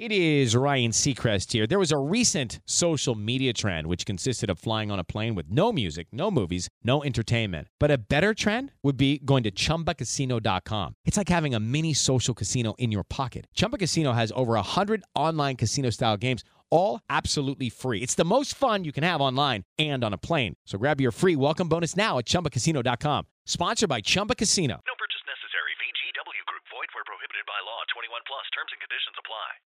It is Ryan Seacrest here. There was a recent social media trend which consisted of flying on a plane with no music, no movies, no entertainment. But a better trend would be going to ChumbaCasino.com. It's like having a mini social casino in your pocket. Chumba Casino has over 100 online casino-style games, all absolutely free. It's the most fun you can have online and on a plane. So grab your free welcome bonus now at ChumbaCasino.com. Sponsored by Chumba Casino. No purchase necessary. VGW Group. Void where prohibited by law. 21 plus. Terms and conditions apply.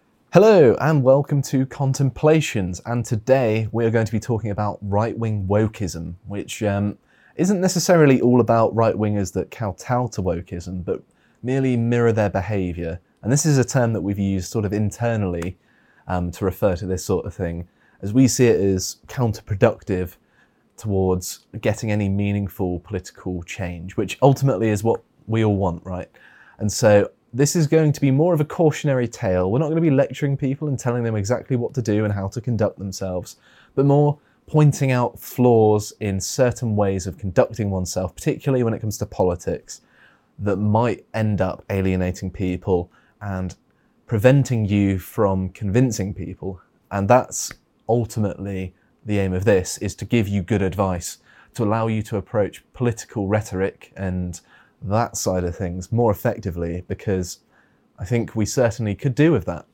Hello and welcome to Contemplations, and today we are going to be talking about right-wing wokeism, which isn't necessarily all about right-wingers that kowtow to wokeism, but merely mirror their behaviour. And this is a term that we've used sort of internally to refer to this sort of thing, as we see it as counterproductive towards getting any meaningful political change, which ultimately is what we all want, right? And so this is going to be more of a cautionary tale. We're not going to be lecturing people and telling them exactly what to do and how to conduct themselves, but more pointing out flaws in certain ways of conducting oneself, particularly when it comes to politics, that might end up alienating people and preventing you from convincing people. And that's ultimately the aim of this, is to give you good advice, to allow you to approach political rhetoric and that side of things more effectively, because I think we certainly could do with that.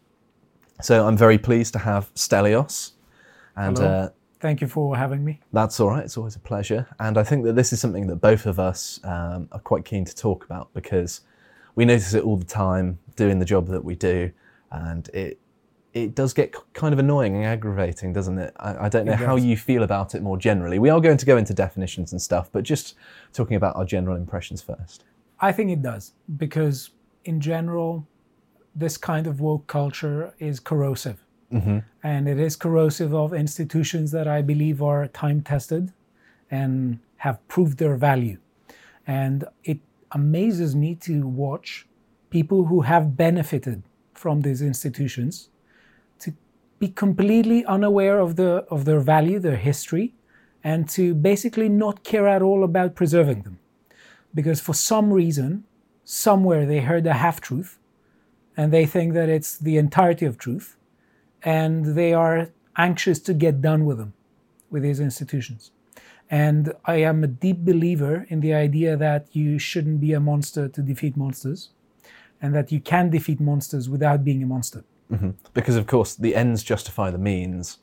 So I'm very pleased to have Stelios. And thank you for having me. That's all right, it's always a pleasure. And I think that this is something that both of us are quite keen to talk about, because we notice it all the time doing the job that we do, and it does get kind of annoying and aggravating, doesn't it? I don't know how you feel about it more generally. We are going to go into definitions and stuff, but just talking about our general impressions first. I think it does, because in general, this kind of woke culture is corrosive. Mm-hmm. And it is corrosive of institutions that I believe are time-tested and have proved their value. And it amazes me to watch people who have benefited from these institutions to be completely unaware of their value, their history, and to basically not care at all about preserving them. Because for some reason, somewhere they heard a half-truth, and they think that it's the entirety of truth, and they are anxious to get done with them, with these institutions. And I am a deep believer in the idea that you shouldn't be a monster to defeat monsters, and that you can defeat monsters without being a monster. Mm-hmm. Because, of course, the ends justify the means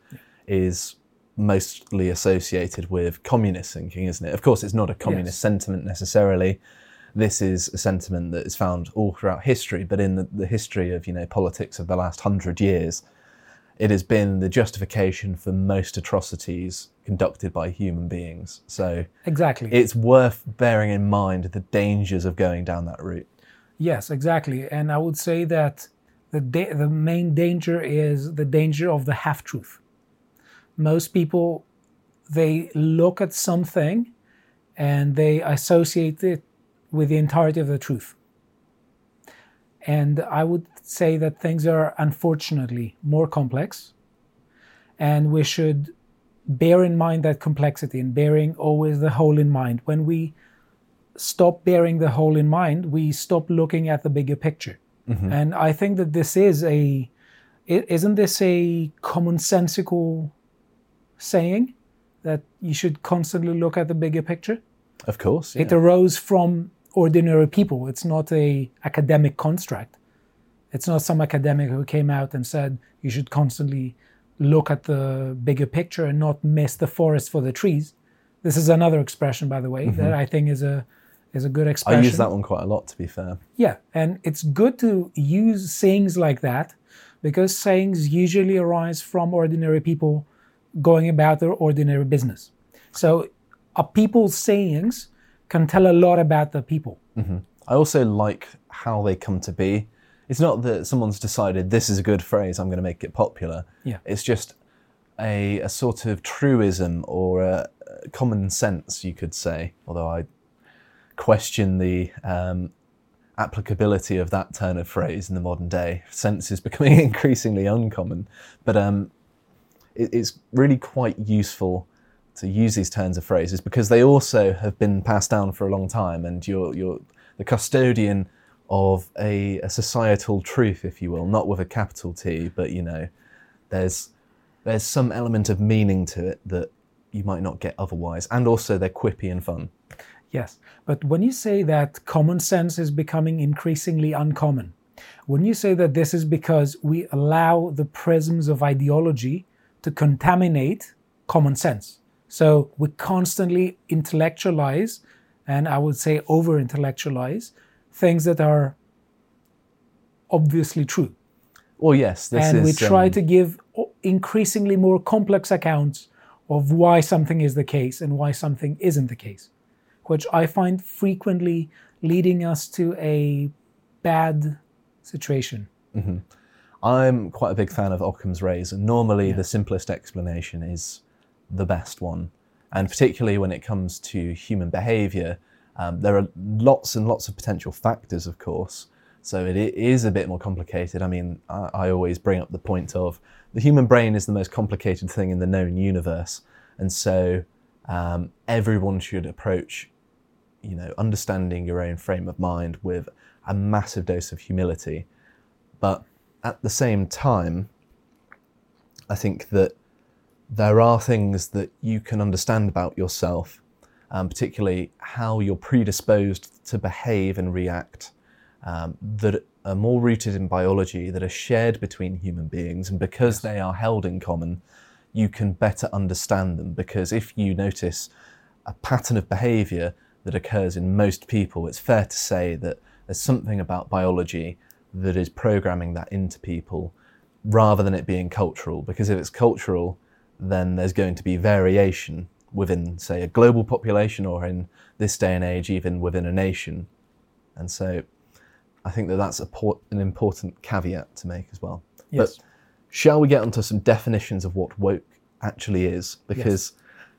is mostly associated with communist thinking, isn't it? Of course, it's not a communist sentiment necessarily. This is a sentiment that is found all throughout history, but in the history of, politics of the last 100 years, it has been the justification for most atrocities conducted by human beings. So exactly, it's worth bearing in mind the dangers of going down that route. Yes, exactly. And I would say that the main danger is the danger of the half-truth. Most people, they look at something and they associate it with the entirety of the truth. And I would say that things are unfortunately more complex, and we should bear in mind that complexity and bearing always the whole in mind. When we stop bearing the whole in mind, we stop looking at the bigger picture. Mm-hmm. And I think that isn't this a commonsensical saying that you should constantly look at the bigger picture? Of course, yeah. It arose from ordinary people. It's not an academic construct. It's not some academic who came out and said you should constantly look at the bigger picture and not miss the forest for the trees. This is another expression, by the way, mm-hmm. that I think is a good expression. I use that one quite a lot, to be fair. Yeah, and it's good to use sayings like that, because sayings usually arise from ordinary people going about their ordinary business. So a people's sayings can tell a lot about the people. Mm-hmm. I also like how they come to be. It's not that someone's decided this is a good phrase, I'm going to make it popular. Yeah. It's just a sort of truism or a common sense, you could say, although I question the applicability of that turn of phrase in the modern day. Sense is becoming increasingly uncommon, but it's really quite useful to use these turns of phrases because they also have been passed down for a long time, and you're the custodian of a societal truth, if you will, not with a capital T, but there's some element of meaning to it that you might not get otherwise, and also they're quippy and fun. Yes, but when you say that common sense is becoming increasingly uncommon, when you say that this is because we allow the prisms of ideology to contaminate common sense, so we constantly intellectualize, and I would say over-intellectualize, things that are obviously true. Well, yes, we try to give increasingly more complex accounts of why something is the case and why something isn't the case, which I find frequently leading us to a bad situation. Mm-hmm. I'm quite a big fan of Occam's razor, and normally the simplest explanation is the best one. And particularly when it comes to human behaviour, there are lots and lots of potential factors, of course. So it is a bit more complicated. I mean, I always bring up the point of the human brain is the most complicated thing in the known universe. And so everyone should approach, understanding your own frame of mind with a massive dose of humility. But at the same time, I think that there are things that you can understand about yourself, particularly how you're predisposed to behave and react, that are more rooted in biology, that are shared between human beings, and because they are held in common, you can better understand them. Because if you notice a pattern of behaviour that occurs in most people, it's fair to say that there's something about biology that is programming that into people, rather than it being cultural. Because if it's cultural, then there's going to be variation within, say, a global population, or in this day and age, even within a nation. And so I think that that's an important caveat to make as well. Yes. But shall we get onto some definitions of what woke actually is? Because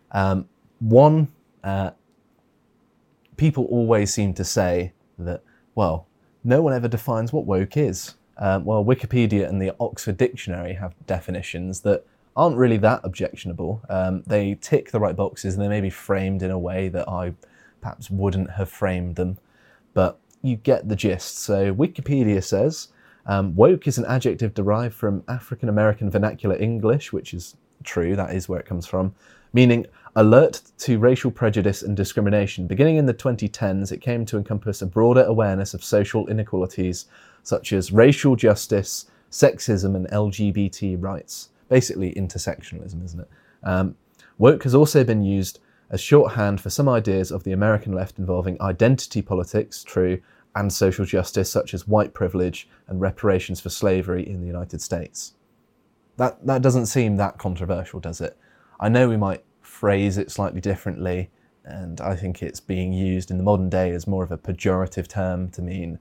people always seem to say that, well, no one ever defines what woke is. Well, Wikipedia and the Oxford Dictionary have definitions that aren't really that objectionable. They tick the right boxes, and they may be framed in a way that I perhaps wouldn't have framed them, but you get the gist. So Wikipedia says, woke is an adjective derived from African American vernacular English, which is true, that is where it comes from, meaning alert to racial prejudice and discrimination. Beginning in the 2010s, it came to encompass a broader awareness of social inequalities, such as racial justice, sexism, and LGBT rights. Basically intersectionalism, isn't it? Woke has also been used as shorthand for some ideas of the American left involving identity politics, true, and social justice, such as white privilege and reparations for slavery in the United States. That doesn't seem that controversial, does it? I know we might phrase it slightly differently, and I think it's being used in the modern day as more of a pejorative term to mean,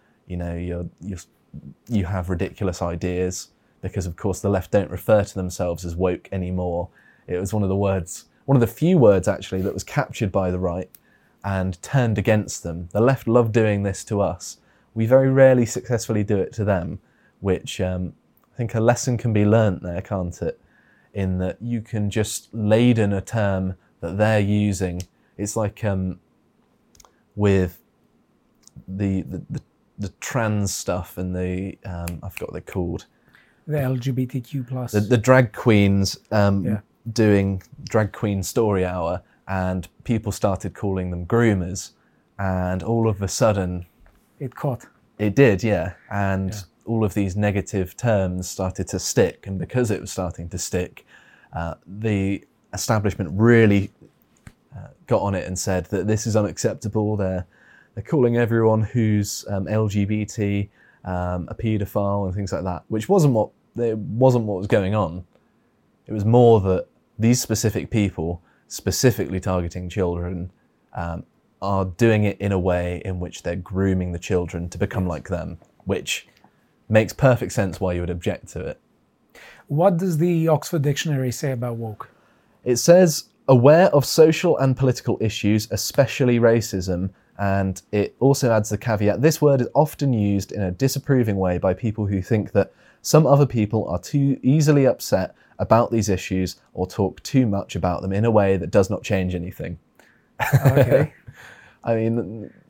you have ridiculous ideas, because of course the left don't refer to themselves as woke anymore. It was one of the few words actually that was captured by the right and turned against them. The left love doing this to us. We very rarely successfully do it to them, which I think a lesson can be learnt there, can't it? In that you can just laden a term that they're using. It's like with the trans stuff and the I forgot what they're called. The LGBTQ plus. The drag queens doing drag queen story hour, and people started calling them groomers, and all of a sudden it caught. It did, yeah. And all of these negative terms started to stick, and because it was starting to stick, the establishment really got on it and said that this is unacceptable. They're calling everyone who's LGBT a paedophile and things like that, which wasn't what was going on. It was more that these specific people, specifically targeting children, are doing it in a way in which they're grooming the children to become like them, which makes perfect sense why you would object to it. What does the Oxford Dictionary say about woke? It says, aware of social and political issues, especially racism, and it also adds the caveat, this word is often used in a disapproving way by people who think that some other people are too easily upset about these issues or talk too much about them in a way that does not change anything. Okay. I mean,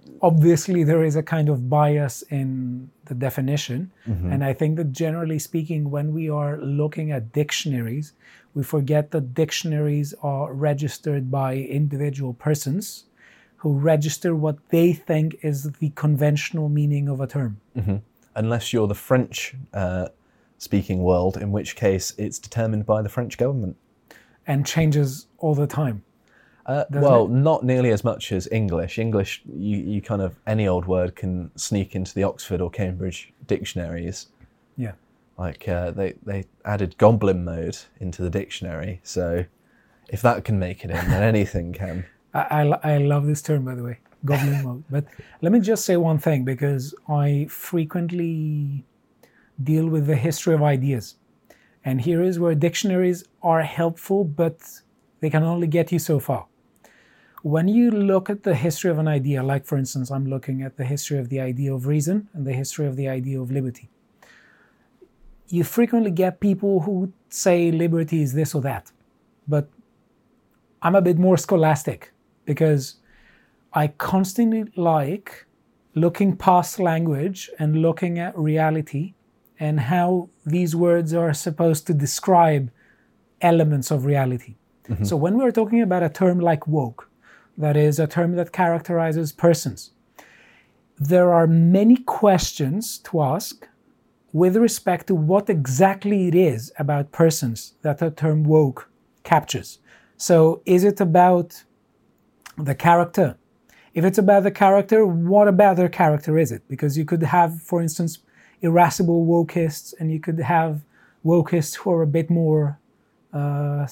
obviously there is a kind of bias in the definition. And I think that generally speaking, when we are looking at dictionaries, we forget that dictionaries are registered by individual persons who register what they think is the conventional meaning of a term. Unless you're the French speaking world, in which case it's determined by the French government. And changes all the time. Well, not nearly as much as English. English, you kind of, any old word can sneak into the Oxford or Cambridge dictionaries. Yeah. Like they added goblin mode into the dictionary, so if that can make it in, then anything can. I love this term, by the way, goblin mode. But let me just say one thing, because I frequently deal with the history of ideas. And here is where dictionaries are helpful, but they can only get you so far. When you look at the history of an idea, like for instance, I'm looking at the history of the idea of reason and the history of the idea of liberty. You frequently get people who say liberty is this or that. But I'm a bit more scholastic, because I constantly like looking past language and looking at reality and how these words are supposed to describe elements of reality. So when we're talking about a term like woke, that is a term that characterizes persons, there are many questions to ask with respect to what exactly it is about persons that the term woke captures. So is it about the character? If it's about the character, what about their character is it? Because you could have, for instance, irascible wokeists, and you could have wokeists who are a bit more, are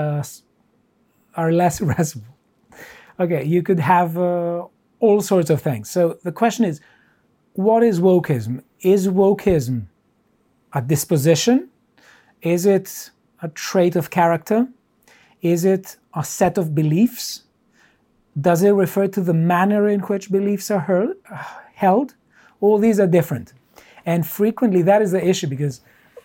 less irascible. Okay, you could have all sorts of things. So the question is, what is wokeism? Is wokeism a disposition? Is it a trait of character? Is it a set of beliefs? Does it refer to the manner in which beliefs are held? All these are different. And frequently that is the issue, because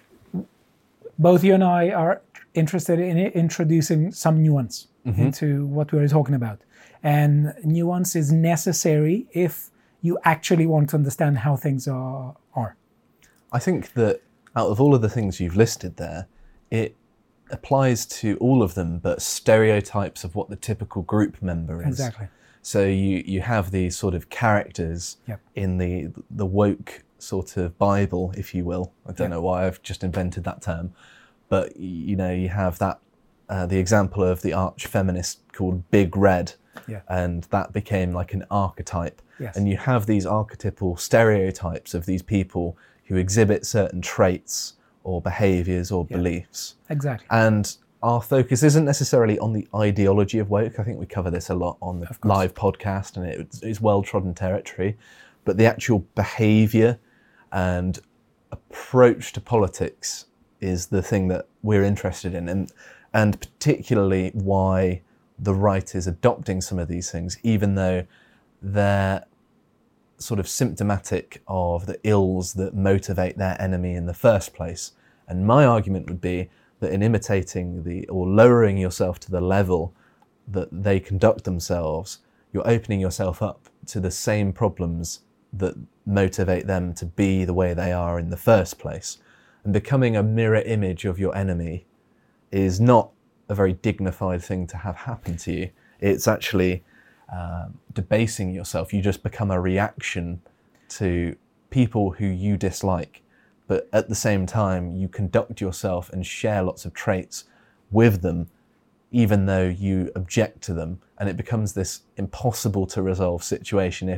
both you and I are interested in introducing some nuance into what we're talking about. And nuance is necessary if you actually want to understand how things are. I think that out of all of the things you've listed there, it applies to all of them, but stereotypes of what the typical group member is. Exactly. So you have these sort of characters in the woke sort of Bible, if you will. I don't know why I've just invented that term, but you have that the example of the arch feminist called Big Red, and that became like an archetype. And you have these archetypal stereotypes of these people who exhibit certain traits or behaviours or beliefs. Exactly. And our focus isn't necessarily on the ideology of woke. I think we cover this a lot on the live podcast, and it's well-trodden territory. But the actual behaviour and approach to politics is the thing that we're interested in, and particularly why the right is adopting some of these things, even though they're sort of symptomatic of the ills that motivate their enemy in the first place. And my argument would be that in imitating or lowering yourself to the level that they conduct themselves, you're opening yourself up to the same problems that motivate them to be the way they are in the first place. And becoming a mirror image of your enemy is not a very dignified thing to have happen to you. It's actually debasing yourself. You just become a reaction to people who you dislike, but at the same time you conduct yourself and share lots of traits with them, even though you object to them, and it becomes this impossible to resolve situation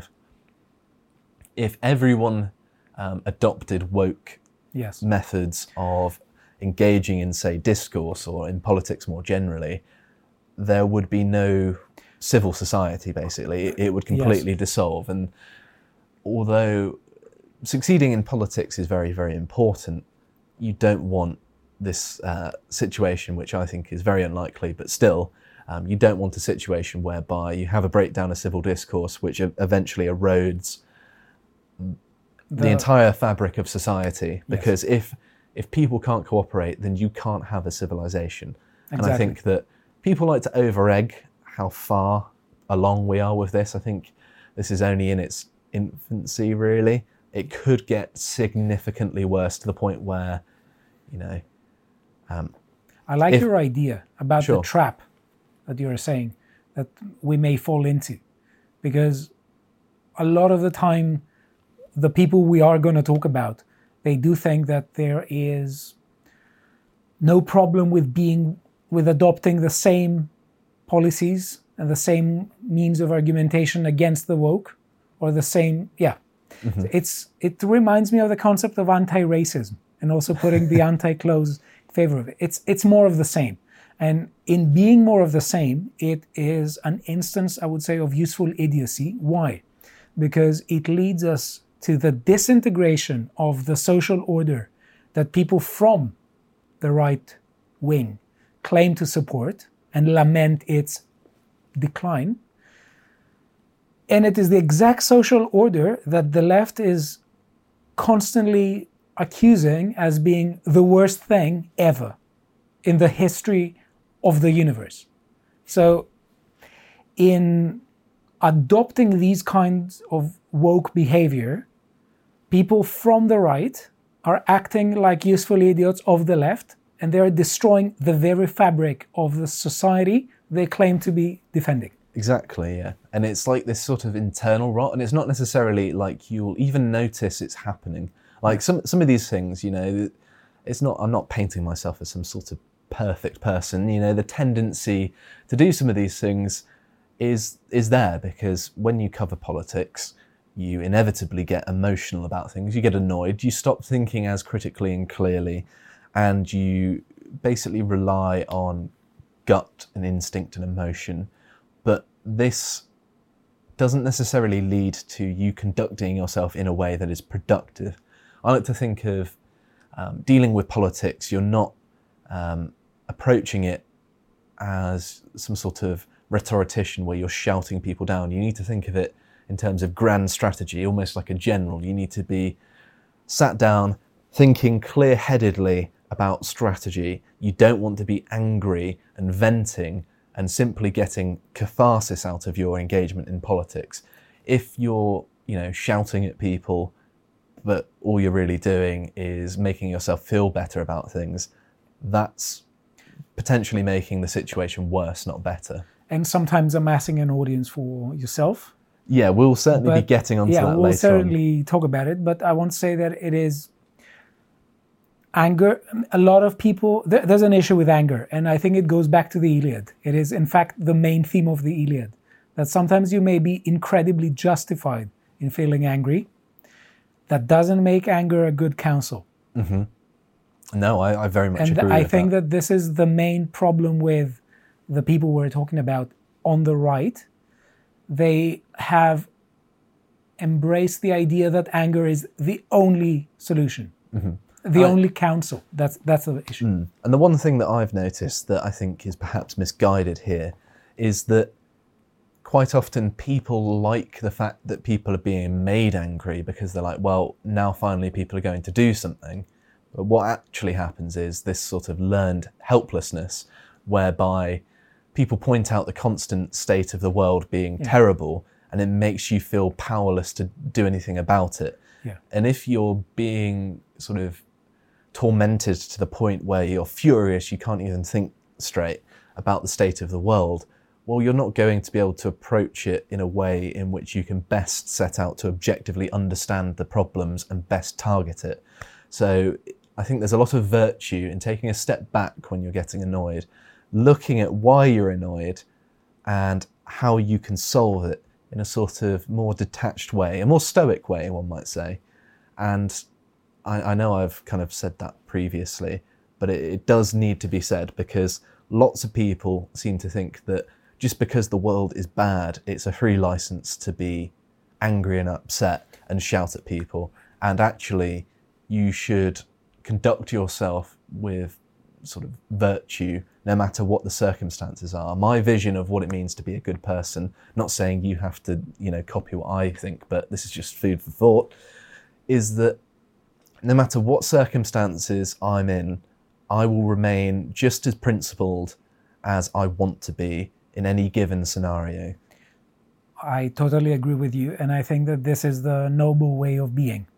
if everyone adopted woke methods of engaging in, say, discourse or in politics more generally. There would be no civil society, basically. It would completely dissolve. And although succeeding in politics is very, very important, you don't want this situation, which I think is very unlikely, but still, you don't want a situation whereby you have a breakdown of civil discourse, which eventually erodes the entire fabric of society. Because if people can't cooperate, then you can't have a civilization. Exactly. And I think that people like to over-egg how far along we are with this. I think this is only in its infancy, really. It could get significantly worse to the point where, you know... I like your idea about Sure. the trap that you're saying that we may fall into, because a lot of the time, the people we are going to talk about, they do think that there is no problem with adopting the same policies and the same means of argumentation against the woke, or the same, It reminds me of the concept of anti-racism, and also putting the anti-clause in favor of it. It's more of the same. And in being more of the same, it is an instance, I would say, of useful idiocy. Why? Because it leads us to the disintegration of the social order that people from the right wing claim to support and lament its decline. And it is the exact social order that the left is constantly accusing as being the worst thing ever in the history of the universe. So in adopting these kinds of woke behavior, people from the right are acting like useful idiots of the left, and they're destroying the very fabric of the society they claim to be defending. Exactly, yeah. And it's like this sort of internal rot, and it's not necessarily like you'll even notice it's happening. Like some of these things, you know, it's not, I'm not painting myself as some sort of perfect person, you know, the tendency to do some of these things is there, because when you cover politics, you inevitably get emotional about things, you get annoyed, you stop thinking as critically and clearly, and you basically rely on gut and instinct and emotion. But this doesn't necessarily lead to you conducting yourself in a way that is productive. I like to think of dealing with politics, you're not approaching it as some sort of rhetorician where you're shouting people down. You need to think of it in terms of grand strategy, almost like a general. You need to be sat down, thinking clear-headedly about strategy. You don't want to be angry and venting and simply getting catharsis out of your engagement in politics. If you're, you know, shouting at people, but all you're really doing is making yourself feel better about things, that's potentially making the situation worse, not better. And sometimes amassing an audience for yourself. Yeah, we'll certainly be getting onto that later on. Yeah, we'll certainly talk about it, but I want to say that it is anger. A lot of people, there's an issue with anger, and I think it goes back to the Iliad. It is, in fact, the main theme of the Iliad, that sometimes you may be incredibly justified in feeling angry. That doesn't make anger a good counsel. Mm-hmm. No, I very much agree with that. And I think that this is the main problem with the people we're talking about on the right. They have embraced the idea that anger is the only solution, the only counsel. That's the issue. And the one thing that I've noticed that I think is perhaps misguided here is that quite often people like the fact that people are being made angry because they're like, well, now finally people are going to do something. But what actually happens is this sort of learned helplessness whereby people point out the constant state of the world being terrible, and it makes you feel powerless to do anything about it. Yeah. And if you're being sort of tormented to the point where you're furious, you can't even think straight about the state of the world, well, you're not going to be able to approach it in a way in which you can best set out to objectively understand the problems and best target it. So I think there's a lot of virtue in taking a step back when you're getting annoyed, looking at why you're annoyed and how you can solve it in a sort of more detached way, a more stoic way, one might say. And I know I've kind of said that previously, but it does need to be said, because lots of people seem to think that just because the world is bad, it's a free license to be angry and upset and shout at people. And actually, you should conduct yourself with sort of virtue, no matter what the circumstances are. My vision of what it means to be a good person, not saying you have to, you know, copy what I think, but this is just food for thought, is that no matter what circumstances I'm in, I will remain just as principled as I want to be in any given scenario. I totally agree with you. And I think that this is the noble way of being.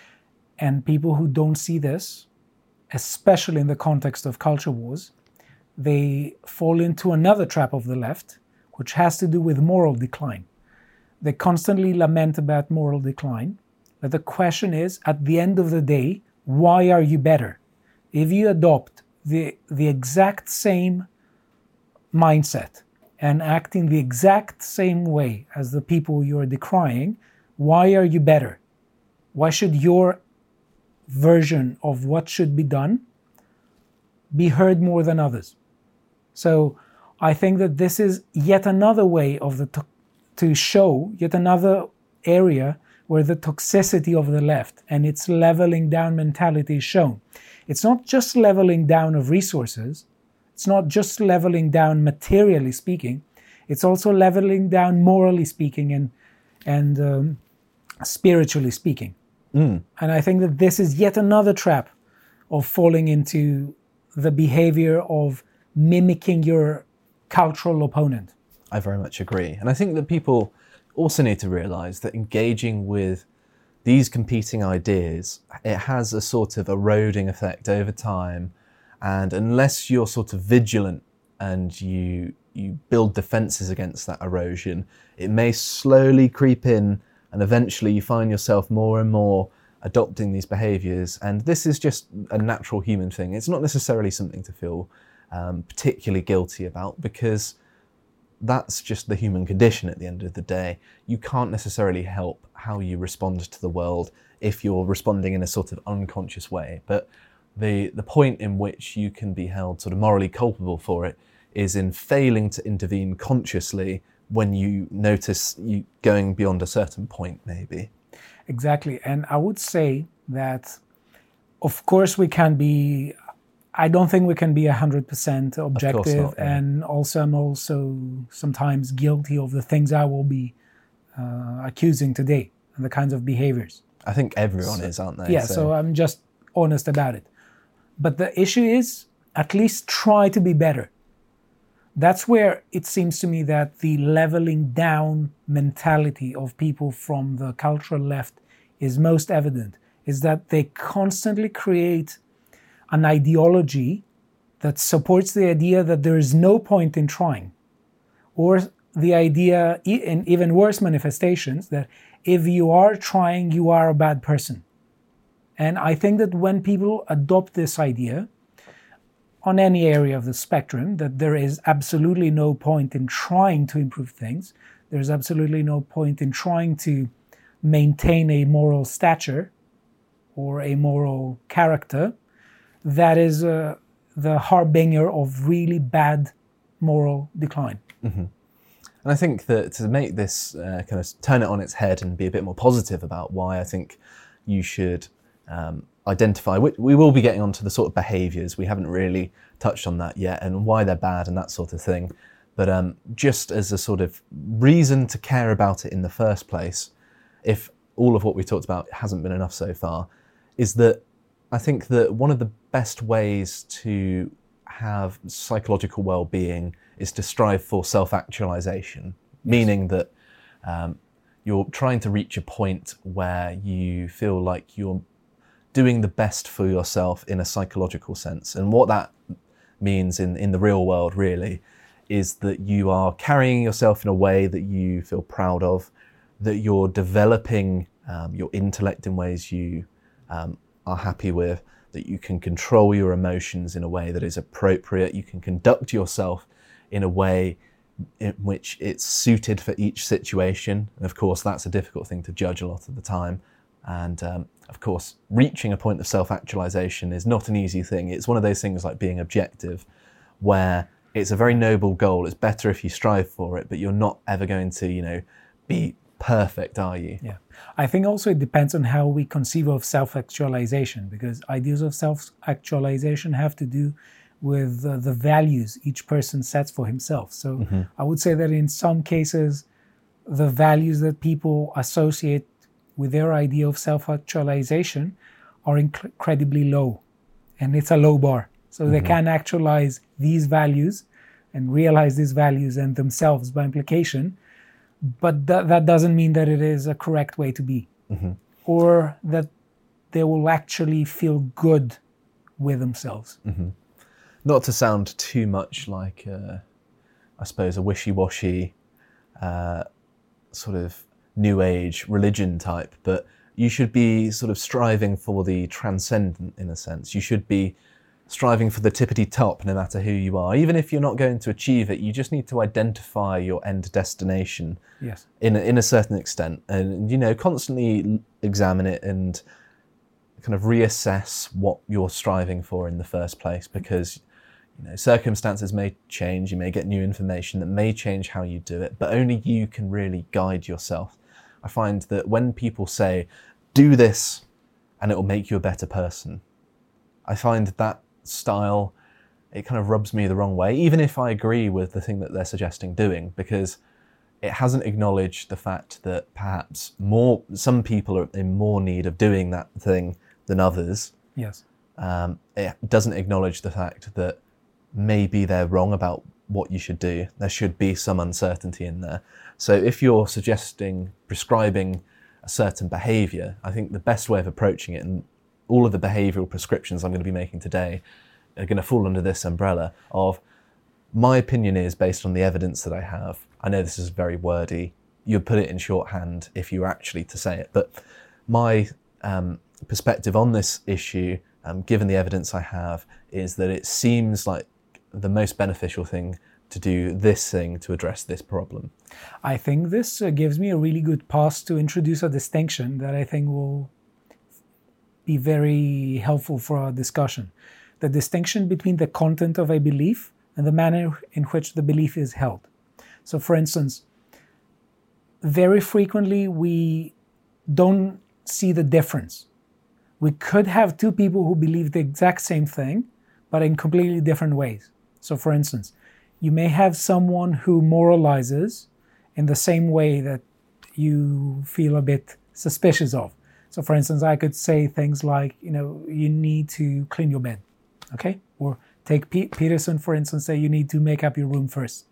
And people who don't see this, especially in the context of culture wars, they fall into another trap of the left, which has to do with moral decline. They constantly lament about moral decline. But the question is, at the end of the day, why are you better? If you adopt the exact same mindset and act in the exact same way as the people you're decrying, why are you better? Why should your version of what should be done be heard more than others? So I think that this is yet another way of to show yet another area where the toxicity of the left and its leveling down mentality is shown. It's not just leveling down of resources. It's not just leveling down materially speaking. It's also leveling down morally speaking and spiritually speaking. And I think that this is yet another trap of falling into the behavior of mimicking your cultural opponent. I very much agree. And I think that people also need to realize that engaging with these competing ideas, it has a sort of eroding effect over time. And unless you're sort of vigilant and you build defenses against that erosion, it may slowly creep in, and eventually you find yourself more and more adopting these behaviors. And this is just a natural human thing. It's not necessarily something to feel particularly guilty about, because that's just the human condition at the end of the day. You can't necessarily help how you respond to the world if you're responding in a sort of unconscious way. But the point in which you can be held sort of morally culpable for it is in failing to intervene consciously when you notice you going beyond a certain point, maybe. Exactly. And I would say that, of course, I don't think we can be 100% objective. Not, yeah. And also, I'm also sometimes guilty of the things I will be accusing today and the kinds of behaviors. I think everyone is, aren't they? Yeah, so I'm just honest about it. But the issue is, at least try to be better. That's where it seems to me that the leveling down mentality of people from the cultural left is most evident, is that they constantly create an ideology that supports the idea that there is no point in trying, or the idea, in even worse manifestations, that if you are trying, you are a bad person. And I think that when people adopt this idea on any area of the spectrum, that there is absolutely no point in trying to improve things, there's absolutely no point in trying to maintain a moral stature or a moral character, that is the harbinger of really bad moral decline. Mm-hmm. And I think that to make this kind of turn it on its head and be a bit more positive about why I think you should identify, we will be getting onto the sort of behaviours, we haven't really touched on that yet, and why they're bad and that sort of thing. But just as a sort of reason to care about it in the first place, if all of what we talked about hasn't been enough so far, is that I think that one of the best ways to have psychological well-being is to strive for self-actualization, meaning that you're trying to reach a point where you feel like you're doing the best for yourself in a psychological sense. And what that means in the real world really is that you are carrying yourself in a way that you feel proud of, that you're developing your intellect in ways you are happy with, that you can control your emotions in a way that is appropriate, you can conduct yourself in a way in which it's suited for each situation. And of course, that's a difficult thing to judge a lot of the time. And of course, reaching a point of self-actualization is not an easy thing. It's one of those things like being objective, where it's a very noble goal. It's better if you strive for it, but you're not ever going to, be perfect, are you? Yeah. I think also it depends on how we conceive of self-actualization, because ideas of self-actualization have to do with the values each person sets for himself. So I would say that in some cases, the values that people associate with their idea of self-actualization are incredibly low, and it's a low bar. So they can actualize these values and realize these values and themselves by implication but that doesn't mean that it is a correct way to be, or that they will actually feel good with themselves. Not to sound too much like, I suppose, a wishy-washy sort of new age religion type, but you should be sort of striving for the transcendent in a sense. You should be striving for the tippity top no matter who you are. Even if you're not going to achieve it, you just need to identify your end destination in a certain extent, and, you know, constantly examine it and kind of reassess what you're striving for in the first place, because, you know, circumstances may change, you may get new information that may change how you do it, but only you can really guide yourself. I find that when people say, do this and it will make you a better person, I find that style, it kind of rubs me the wrong way, even if I agree with the thing that they're suggesting doing, because it hasn't acknowledged the fact that perhaps some people are in more need of doing that thing than others. Yes. It doesn't acknowledge the fact that maybe they're wrong about what you should do. There should be some uncertainty in there. So if you're prescribing a certain behaviour, I think the best way of approaching it, and all of the behavioural prescriptions I'm going to be making today are going to fall under this umbrella of, my opinion is based on the evidence that I have. I know this is very wordy. You'd put it in shorthand if you were actually to say it, but my perspective on this issue, given the evidence I have, is that it seems like the most beneficial thing to do this thing to address this problem. I think this gives me a really good pass to introduce a distinction that I think will be very helpful for our discussion. The distinction between the content of a belief and the manner in which the belief is held. So, for instance, very frequently we don't see the difference. We could have two people who believe the exact same thing, but in completely different ways. So, for instance, you may have someone who moralizes in the same way that you feel a bit suspicious of. So, for instance, I could say things like, you know, you need to clean your bed, okay? Or take Peterson, for instance, say you need to make up your room first.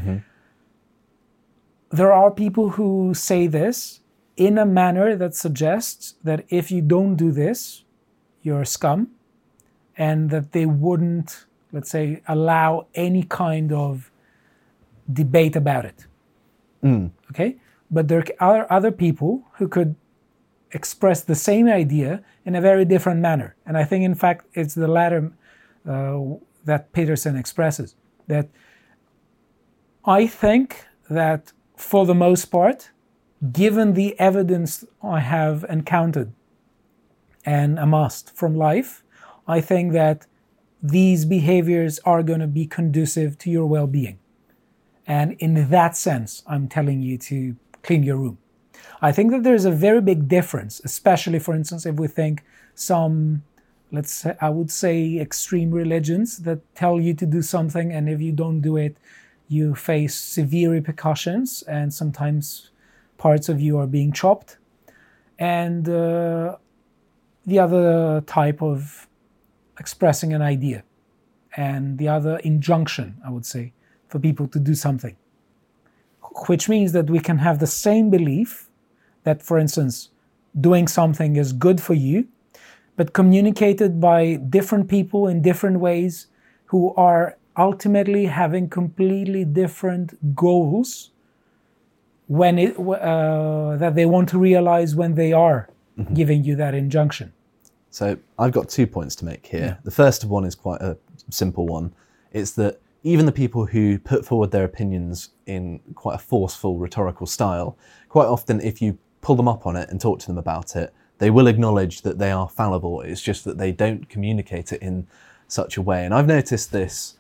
There are people who say this in a manner that suggests that if you don't do this, you're a scum, and that they wouldn't, let's say, allow any kind of debate about it. Okay? But there are other people who could express the same idea in a very different manner. And I think, in fact, it's the latter that Peterson expresses. That I think that, for the most part, given the evidence I have encountered and amassed from life, I think that these behaviors are going to be conducive to your well-being. And in that sense, I'm telling you to clean your room. I think that there's a very big difference, especially, for instance, if we think some, let's say, I would say extreme religions that tell you to do something, and if you don't do it, you face severe repercussions, and sometimes parts of you are being chopped. And the other type of expressing an idea, and the other injunction, I would say, for people to do something, which means that we can have the same belief that, for instance, doing something is good for you, but communicated by different people in different ways who are ultimately having completely different goals when that they want to realize when they are giving you that injunction. So I've got 2 points to make here. Yeah. The first one is quite a simple one. It's that even the people who put forward their opinions in quite a forceful rhetorical style, quite often if you pull them up on it and talk to them about it, they will acknowledge that they are fallible. It's just that they don't communicate it in such a way. And I've noticed this,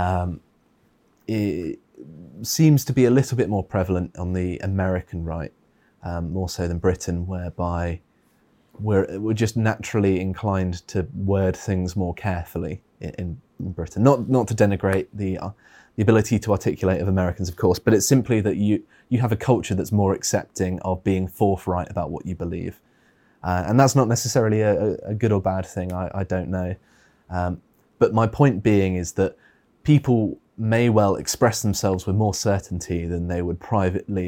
it seems to be a little bit more prevalent on the American right, more so than Britain, whereby we're just naturally inclined to word things more carefully in Britain. Not to denigrate the ability to articulate of Americans, of course, but it's simply that you have a culture that's more accepting of being forthright about what you believe. And that's not necessarily a good or bad thing, I don't know. But my point being is that people may well express themselves with more certainty than they would privately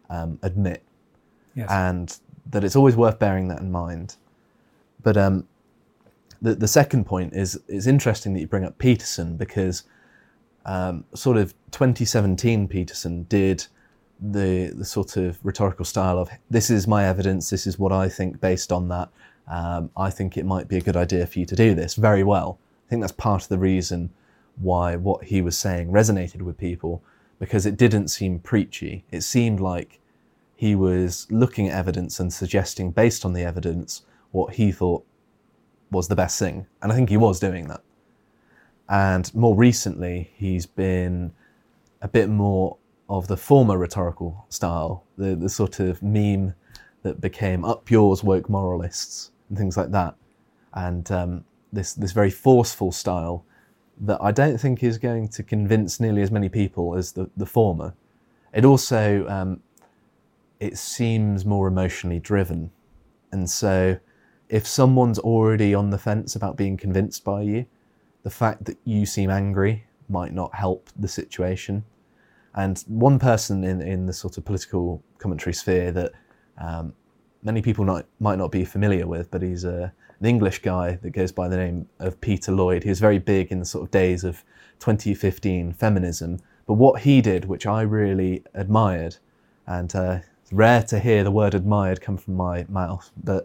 admit. Yes. And that it's always worth bearing that in mind. But the second point is it's interesting that you bring up Peterson, because sort of 2017 Peterson did the sort of rhetorical style of, this is my evidence, this is what I think based on that. I think it might be a good idea for you to do this very well. I think that's part of the reason why what he was saying resonated with people, because it didn't seem preachy. It seemed like he was looking at evidence and suggesting based on the evidence what he thought was the best thing. And I think he was doing that. And more recently, he's been a bit more of the former rhetorical style, the sort of meme that became up yours woke moralists and things like that. And this very forceful style that I don't think is going to convince nearly as many people as the former. It also, it seems more emotionally driven. And so if someone's already on the fence about being convinced by you, the fact that you seem angry might not help the situation. And one person in the sort of political commentary sphere that many people might not be familiar with, but he's an English guy that goes by the name of Peter Lloyd. He was very big in the sort of days of 2015 feminism. But what he did, which I really admired, and it's rare to hear the word admired come from my mouth, but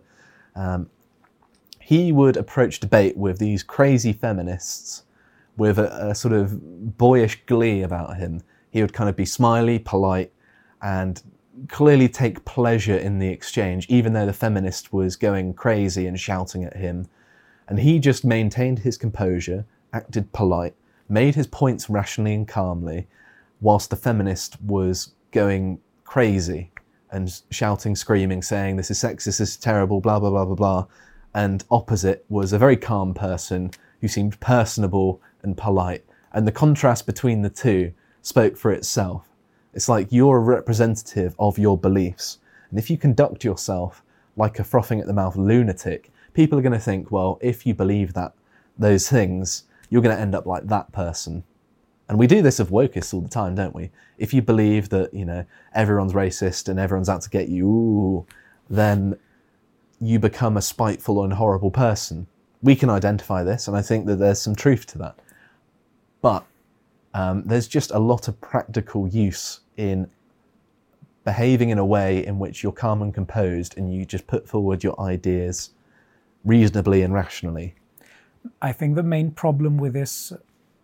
he would approach debate with these crazy feminists with a sort of boyish glee about him. He would kind of be smiley, polite, and clearly take pleasure in the exchange, even though the feminist was going crazy and shouting at him. And he just maintained his composure, acted polite, made his points rationally and calmly, whilst the feminist was going crazy and shouting, screaming, saying, this is sexist, this is terrible, blah, blah, blah, blah, blah. And opposite was a very calm person who seemed personable and polite. And the contrast between the two spoke for itself. It's like you're a representative of your beliefs. And if you conduct yourself like a frothing at the mouth lunatic, people are going to think, well, if you believe those things, you're going to end up like that person. And we do this of wokists all the time, don't we? If you believe that, everyone's racist and everyone's out to get you, then you become a spiteful and horrible person. We can identify this, and I think that there's some truth to that. But there's just a lot of practical use in behaving in a way in which you're calm and composed and you just put forward your ideas reasonably and rationally. I think the main problem with this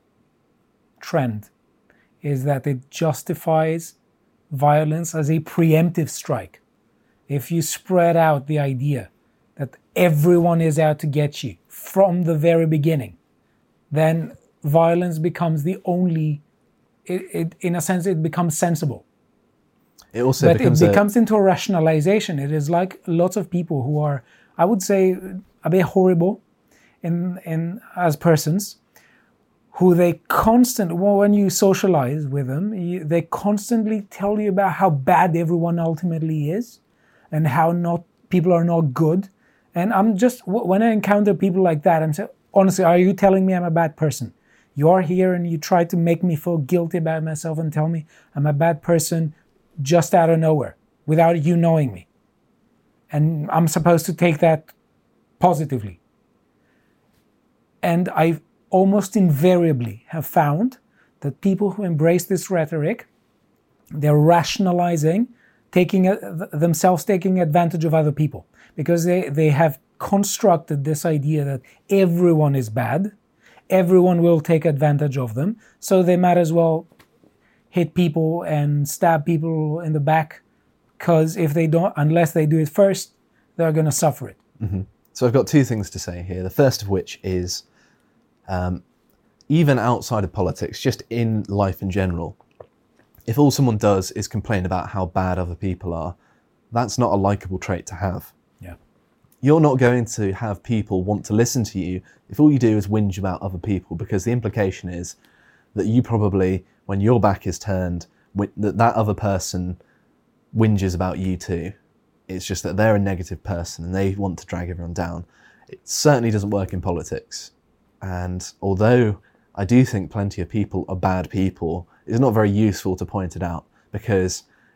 trend is that it justifies violence as a preemptive strike. If you spread out the idea that everyone is out to get you from the very beginning, then violence becomes the only, in a sense, it becomes sensible. It also but it becomes into a rationalization. It is like lots of people who are, I would say, a bit horrible in as persons, who they when you socialize with them, they constantly tell you about how bad everyone ultimately is and how people are not good. And I'm just, when I encounter people like that, I'm saying, honestly, are you telling me I'm a bad person? You are here and you try to make me feel guilty about myself and tell me I'm a bad person just out of nowhere without you knowing me. And I'm supposed to take that positively. And I almost invariably have found that people who embrace this rhetoric, they're rationalizing, themselves taking advantage of other people, because they have constructed this idea that everyone is bad, everyone will take advantage of them, so they might as well hit people and stab people in the back, because unless they do it first, they're going to suffer it. Mm-hmm. So I've got two things to say here. The first of which is, even outside of politics, just in life in general, if all someone does is complain about how bad other people are, that's not a likable trait to have. Yeah. You're not going to have people want to listen to you if all you do is whinge about other people, because the implication is that you probably, when your back is turned, that other person whinges about you too. It's just that they're a negative person and they want to drag everyone down. It certainly doesn't work in politics. And although I do think plenty of people are bad people, it's not very useful to point it out, because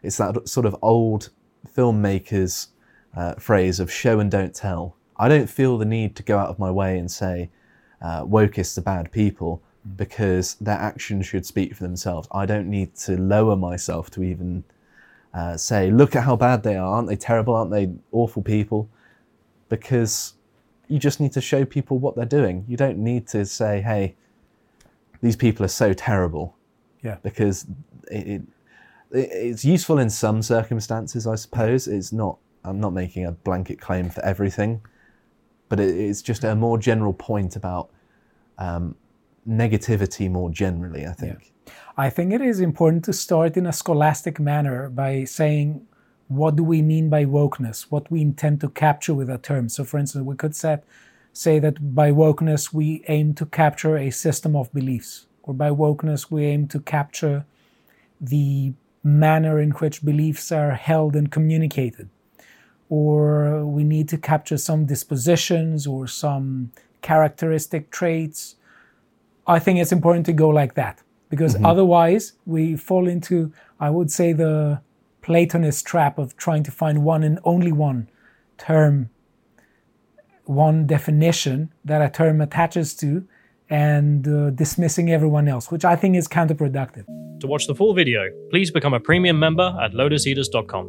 It's that sort of old filmmakers phrase of show and don't tell. I don't feel the need to go out of my way and say wokeists are bad people, because their actions should speak for themselves. I don't need to lower myself to even say, look at how bad they are. Aren't they terrible? Aren't they awful people? Because you just need to show people what they're doing. You don't need to say, hey, these people are so terrible. Yeah. Because it's useful in some circumstances, I suppose. I'm not making a blanket claim for everything, but it's just a more general point about negativity more generally, I think. Yeah. I think it is important to start in a scholastic manner by saying, what do we mean by wokeness? What we intend to capture with that term. So for instance, we could say that by wokeness we aim to capture a system of beliefs, or by wokeness we aim to capture the manner in which beliefs are held and communicated, or we need to capture some dispositions or some characteristic traits. I think it's important to go like that, because otherwise we fall into, I would say, the Platonist trap of trying to find one and only one term, one definition that a term attaches to, and dismissing everyone else, which I think is counterproductive. To watch the full video, please become a premium member at lotuseaters.com.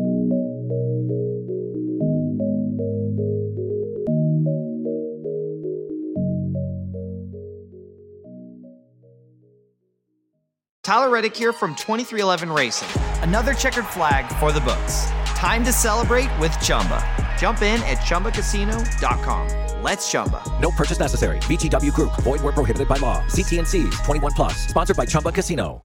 Tyler Reddick here from 2311 Racing. Another checkered flag for the books. Time to celebrate with Chumba. Jump in at ChumbaCasino.com. Let's Chumba. No purchase necessary. VGW Group. Void where prohibited by law. See T&Cs. 21+. Sponsored by Chumba Casino.